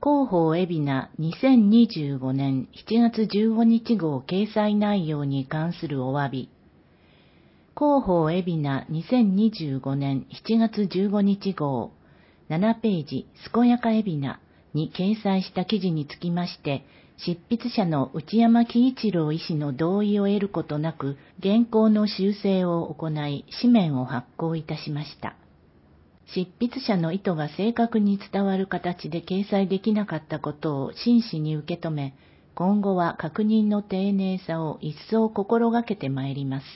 広報海老名2025年7月15日号掲載内容に関するお詫び。広報海老名2025年7月15日号7ページ健やか海老名に掲載した記事につきまして、執筆者の内山喜一郎医師の同意を得ることなく、原稿の修正を行い、紙面を発行いたしました。執筆者の意図が正確に伝わる形で掲載できなかったことを真摯に受け止め、今後は確認の丁寧さを一層心がけてまいります。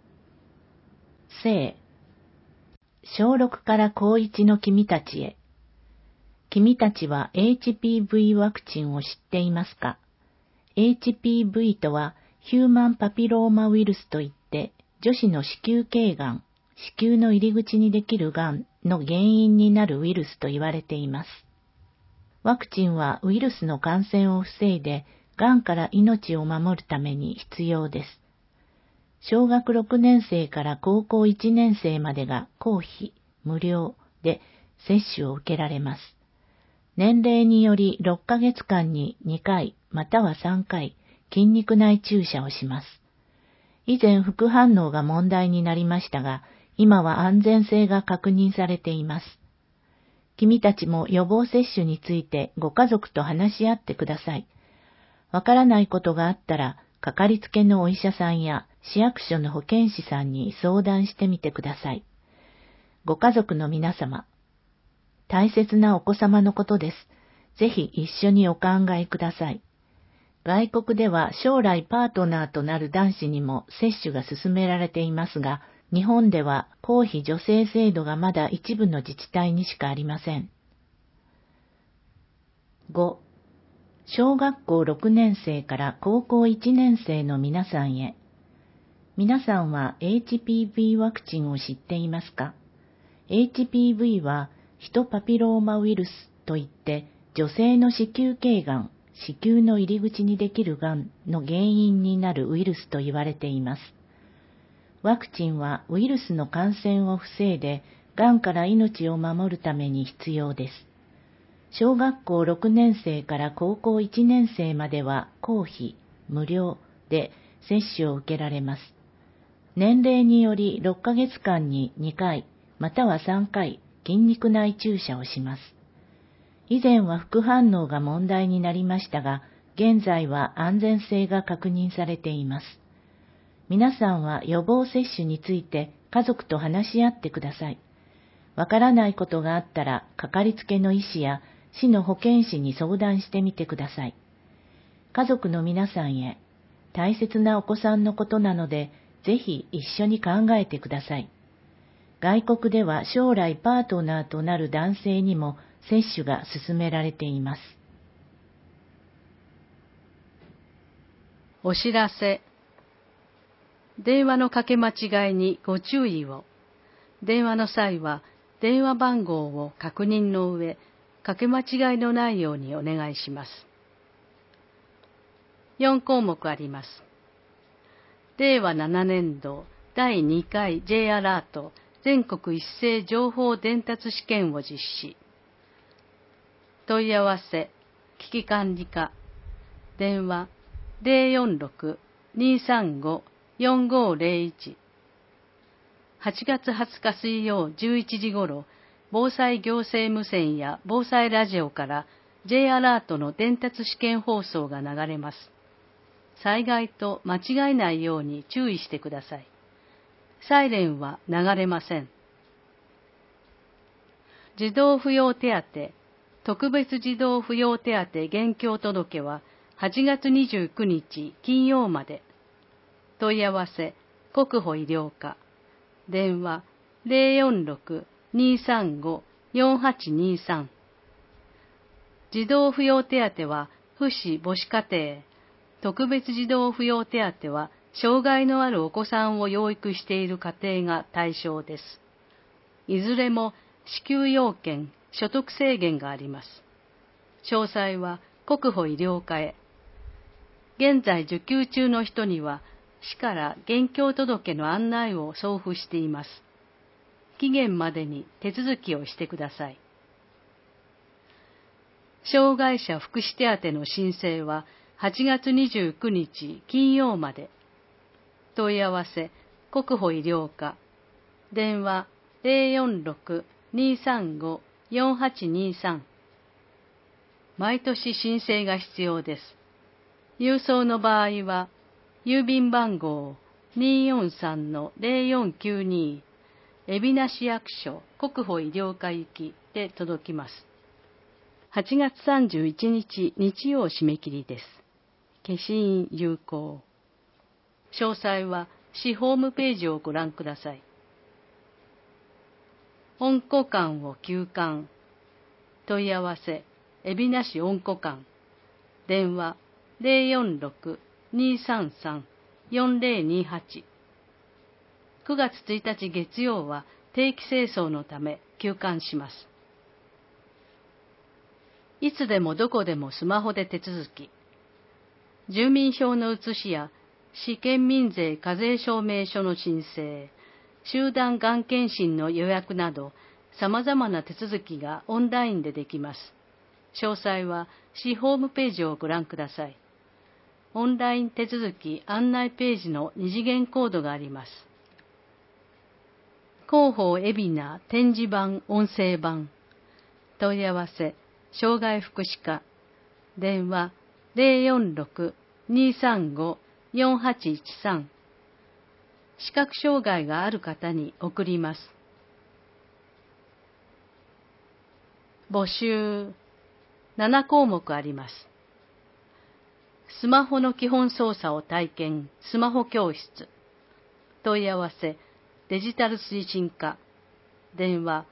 小6から高1の君たちへ。君たちは HPV ワクチンを知っていますか？ HPV とはヒューマンパピローマウイルスといって、女子の子宮頸がん、子宮の入り口にできるがんの原因になるウイルスと言われています。ワクチンはウイルスの感染を防いで、がんから命を守るために必要です。小学6年生から高校1年生までが公費、無料で接種を受けられます。年齢により6ヶ月間に2回または3回筋肉内注射をします。以前副反応が問題になりましたが、今は安全性が確認されています。君たちも予防接種についてご家族と話し合ってください。わからないことがあったら、かかりつけのお医者さんや市役所の保健師さんに相談してみてください。ご家族の皆様、大切なお子様のことです。ぜひ一緒にお考えください。外国では将来パートナーとなる男子にも接種が進められていますが、日本では公費助成制度がまだ一部の自治体にしかありません。5. 小学校6年生から高校1年生の皆さんへ。皆さんは HPV ワクチンを知っていますか？ HPV はヒトパピローマウイルスといって、女性の子宮頸がん、子宮の入り口にできるがんの原因になるウイルスと言われています。ワクチンはウイルスの感染を防いで、がんから命を守るために必要です。小学校6年生から高校1年生までは公費、無料で接種を受けられます。年齢により6ヶ月間に2回、または3回、筋肉内注射をします。以前は副反応が問題になりましたが、現在は安全性が確認されています。皆さんは予防接種について家族と話し合ってください。わからないことがあったら、かかりつけの医師や市の保健師に相談してみてください。家族の皆さんへ、大切なお子さんのことなので、ぜひ一緒に考えてください。外国では将来パートナーとなる男性にも接種が進められています。 お知らせ。電話のかけ間違いにご注意を。電話の際は電話番号を確認の上、かけ間違いのないようにお願いします。4項目あります。令和7年度第2回 J アラート全国一斉情報伝達試験を実施。問い合わせ、危機管理課、電話046-235-4501。8月20日水曜11時頃、防災行政無線や防災ラジオから J アラートの伝達試験放送が流れます。災害と間違えないように注意してください。サイレンは流れません。児童扶養手当、特別児童扶養手当現況届は8月29日金曜まで。問い合わせ、国保医療課。電話046-235-4823。児童扶養手当は父子母子家庭、特別児童扶養手当は障害のあるお子さんを養育している家庭が対象です。いずれも支給要件、所得制限があります。詳細は国保医療課へ。現在受給中の人には、市から現況届の案内を送付しています。期限までに手続きをしてください。 障害者福祉手当の申請は8月29日金曜まで。問い合わせ、国保医療課。電話046-235-4823。毎年申請が必要です。郵送の場合は、郵便番号 243-0492、海老名市役所国保医療課行きで届きます。8月31日日曜締め切りです。消印有効。詳細は市ホームページをご覧ください。温古館を休館。問い合わせ、海老名市温古館。電話046-233-4028。9月1日月曜は定期清掃のため休館します。いつでもどこでもスマホで手続き。住民票の写しや市県民税課税証明書の申請、集団がん検診の予約など、様々な手続きがオンラインでできます。詳細は市ホームページをご覧ください。オンライン手続き案内ページの二次元コードがあります。広報海老名展示板音声版。問い合わせ、障害福祉課。電話046-235-4813。視覚障害がある方に送ります。募集7項目あります。スマホの基本操作を体験、スマホ教室。問い合わせ、デジタル推進課。電話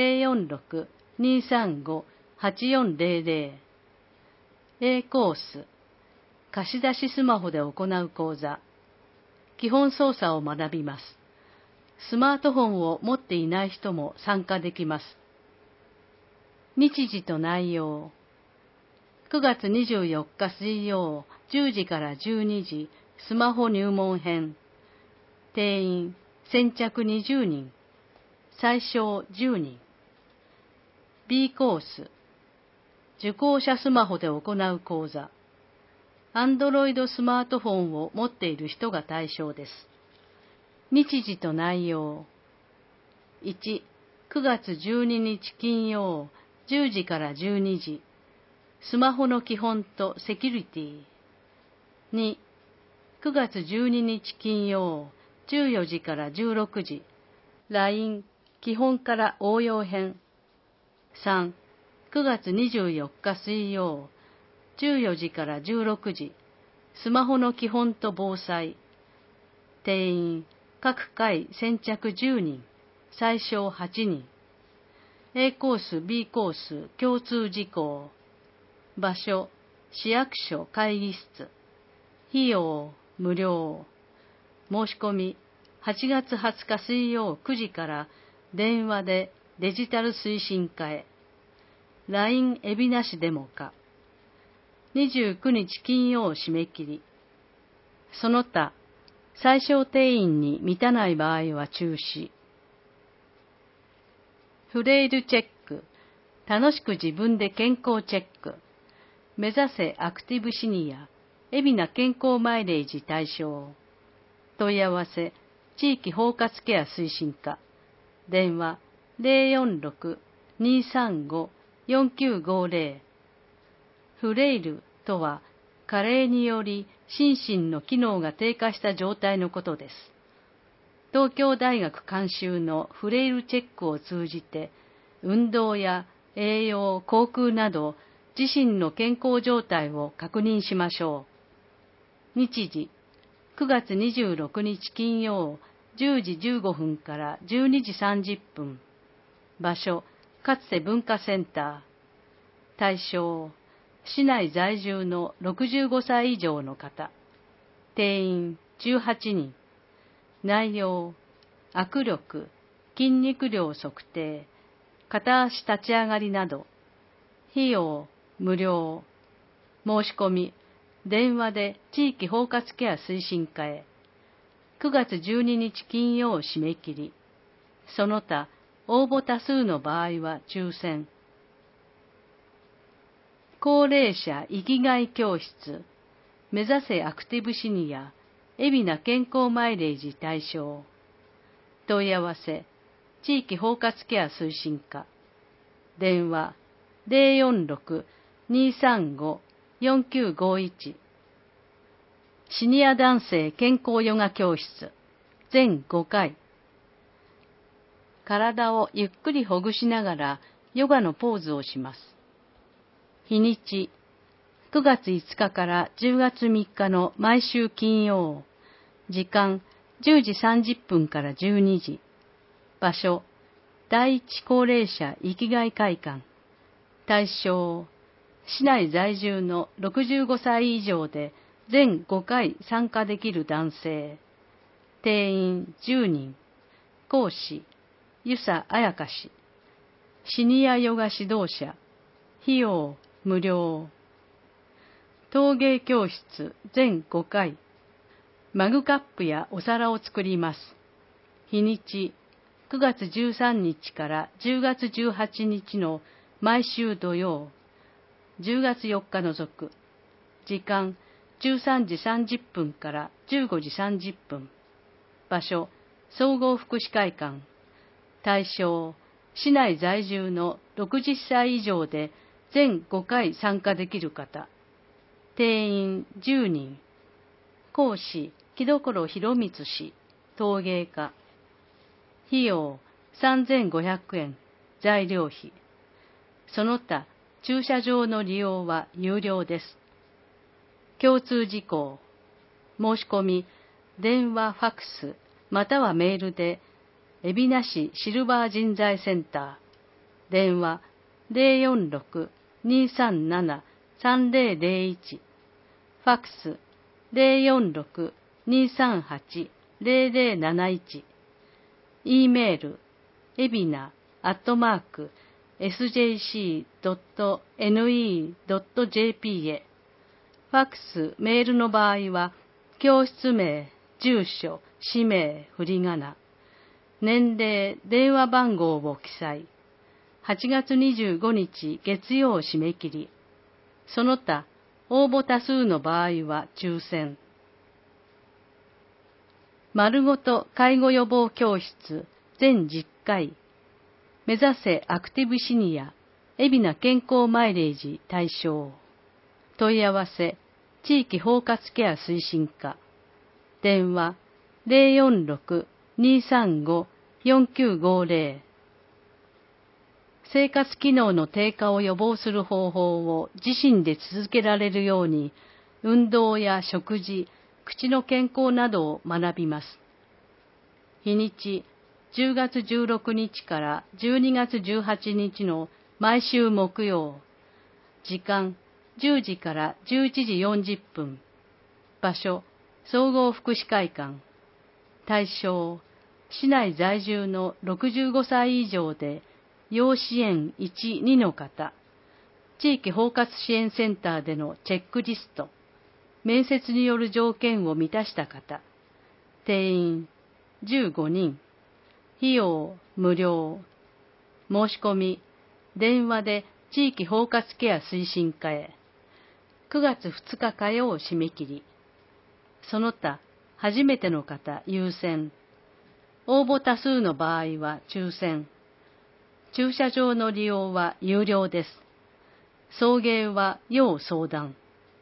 046-235-8400。A コース。貸し出しスマホで行う講座。基本操作を学びます。スマートフォンを持っていない人も参加できます。日時と内容。9月24日水曜10時から12時、スマホ入門編。定員先着20人。最小10人。B コース。受講者スマホで行う講座。Android スマートフォンを持っている人が対象です。日時と内容。1、9月12日金曜10時から12時。スマホの基本とセキュリティ。2、9月12日金曜14時から16時。LINE 基本から応用編。3、9月24日水曜14時から16時。スマホの基本と防災。定員各回先着10人。最小8人。A コース B コース共通事項。場所、市役所会議室。費用、無料。申し込み、8月20日水曜9時から電話でデジタル推進課へ。LINE 海老名市デモ課。29日金曜締め切り。その他、最小定員に満たない場合は中止。フレイルチェック。楽しく自分で健康チェック。目指せアクティブシニア。海老名健康マイレージ対象。問い合わせ、地域包括ケア推進課。電話046-235-4950。フレイルとは、加齢により心身の機能が低下した状態のことです。東京大学監修のフレイルチェックを通じて、運動や栄養、口腔など、自身の健康状態を確認しましょう。日時、9月26日金曜10時15分から12時30分。場所、かつて文化センター。対象、市内在住の65歳以上の方。定員18人。内容、握力、筋肉量測定、片足立ち上がりなど。費用、無料。申し込み、電話で地域包括ケア推進課へ。9月12日金曜締め切り。その他、応募多数の場合は抽選。 高齢者生きがい教室、目指せアクティブシニア、海老名健康マイレージ対象。問い合わせ、地域包括ケア推進課。電話、046-235-4951。シニア男性健康ヨガ教室、全5回。体をゆっくりほぐしながらヨガのポーズをします。日にち、9月5日から10月3日の毎週金曜。時間、10時30分から12時。場所、第一高齢者生きがい会館。対象、市内在住の65歳以上で全5回参加できる男性。定員10人。講師、遊佐彩香氏。シニアヨガ指導者。費用無料。陶芸教室全5回。マグカップやお皿を作ります。日にち、9月13日から10月18日の毎週土曜。10月4日除く。時間、13時30分から15時30分。場所、総合福祉会館。対象、市内在住の60歳以上で全5回参加できる方。定員10人。講師、木所博光氏、陶芸家。費用3500円、材料費。その他、駐車場の利用は有料です。共通事項。申し込み、電話、ファックス、またはメールで、海老名市シルバー人材センター。電話、046-237-3001。ファックス、046-238-0071。E メール、ebina@sjc.ne.jp へ。ファックス、メールの場合は、教室名、住所、氏名、振り仮名、年齢、電話番号を記載。8月25日月曜締め切り。その他、応募多数の場合は抽選。丸ごと介護予防教室全10回。目指せアクティブシニア、海老名健康マイレージ対象。問い合わせ、地域包括ケア推進課。電話、046-235-4950。生活機能の低下を予防する方法を自身で続けられるように、運動や食事、口の健康などを学びます。日にち、10月16日から12月18日の毎週木曜。時間、10時から11時40分。場所、総合福祉会館。対象、市内在住の65歳以上で、要支援1、2の方。地域包括支援センターでのチェックリスト。面接による条件を満たした方。定員15人。費用無料。申し込み、電話で地域包括ケア推進課へ。9月2日火曜締め切り。その他、初めての方優先。応募多数の場合は抽選。駐車場の利用は有料です。送迎は要相談。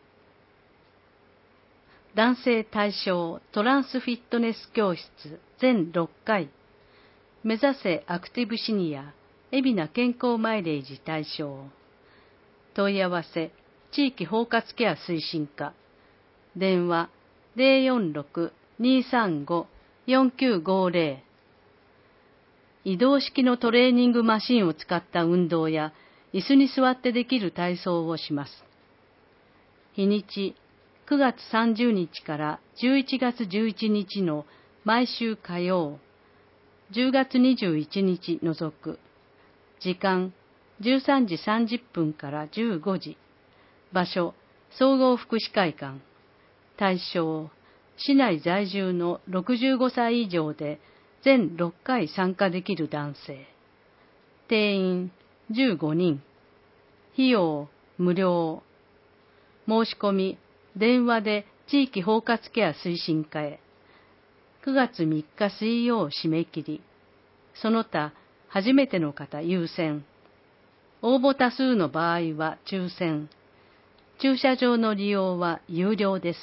男性対象トランスフィットネス教室全6回。目指せアクティブシニア、海老名健康マイレージ対象。問い合わせ、地域包括ケア推進課。電話、046-235-4950。移動式のトレーニングマシンを使った運動や、椅子に座ってできる体操をします。日にち、9月30日から11月11日の毎週火曜。10月21日除く。時間、13時30分から15時。場所、総合福祉会館。対象、市内在住の65歳以上で全6回参加できる男性。定員15人。費用無料。申し込み、電話で地域包括ケア推進課へ。9月3日水曜締め切り。その他、初めての方優先。応募多数の場合は抽選。駐車場の利用は有料です。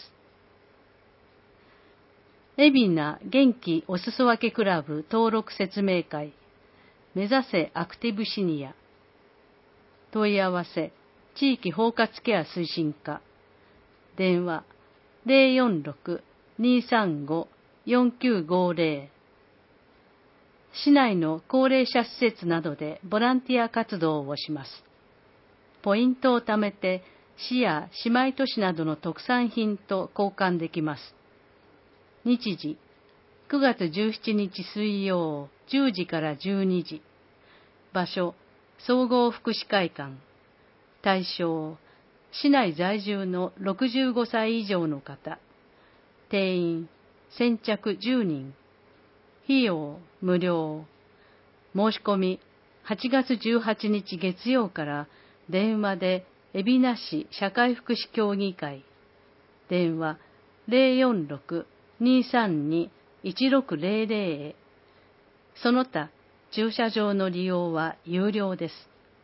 海老名元気おすそ分けクラブ登録説明会。目指せアクティブシニア。問い合わせ、地域包括ケア推進課。電話、046-235-4950。市内の高齢者施設などでボランティア活動をします。ポイントを貯めて、市や姉妹都市などの特産品と交換できます。日時、9月17日水曜10時から12時。場所、総合福祉会館。対象、市内在住の65歳以上の方。定員、先着10人。費用、無料。申し込み、8月18日月曜から電話で海老名市社会福祉協議会。電話、046-232-1600へ。その他、駐車場の利用は有料です。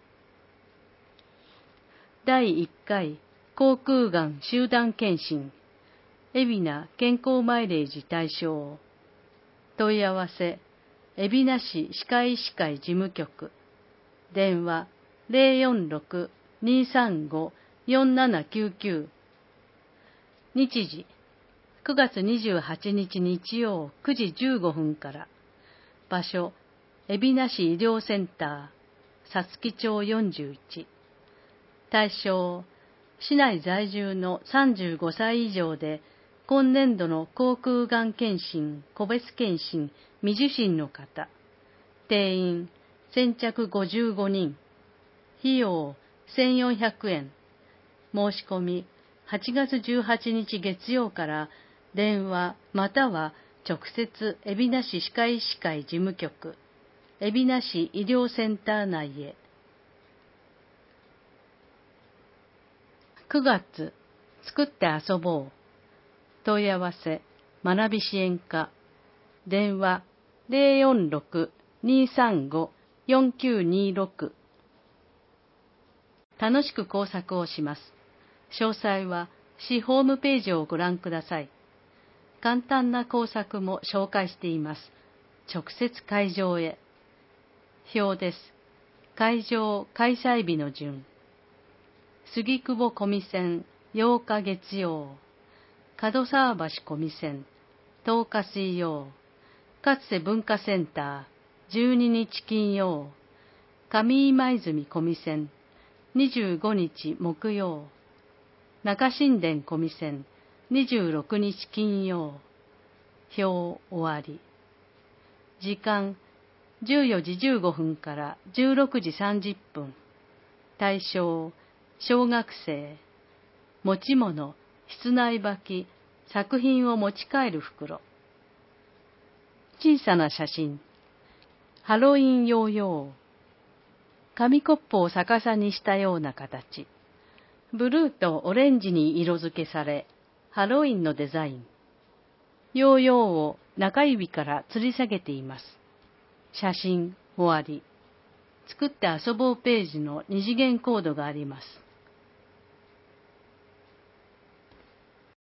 第1回口腔がん集団検診。海老名健康マイレージ対象。問い合わせ、海老名市歯科医師会事務局。電話、046-235-4799。日時、9月28日日曜9時15分から。場所、海老名市医療センター、さつき町41。対象、市内在住の35歳以上で、今年度の口腔がん検診、個別検診、未受診の方。定員、先着55人。費用、1400円。申し込み、8月18日月曜から電話または直接海老名市歯科医師会事務局、海老名市医療センター内へ。9月、作って遊ぼう。問い合わせ、学び支援課。電話、046-235-4926。楽しく工作をします。詳細は市ホームページをご覧ください。簡単な工作も紹介しています。直接会場へ。表です。会場開催日の順。杉久保小見線8日月曜。門沢橋小見線10日水曜。かつて文化センター12日金曜。上今泉小見線25日木曜。中新田小見線26日金曜。表終わり。時間14時15分から16時30分。対象、小学生。持ち物、室内履き、作品を持ち帰る袋。小さな写真。ハロウィンヨーヨー。紙コップを逆さにしたような形。ブルーとオレンジに色付けされ、ハロウィンのデザイン。ヨーヨーを中指から吊り下げています。写真終わり。作って遊ぼうページの二次元コードがあります。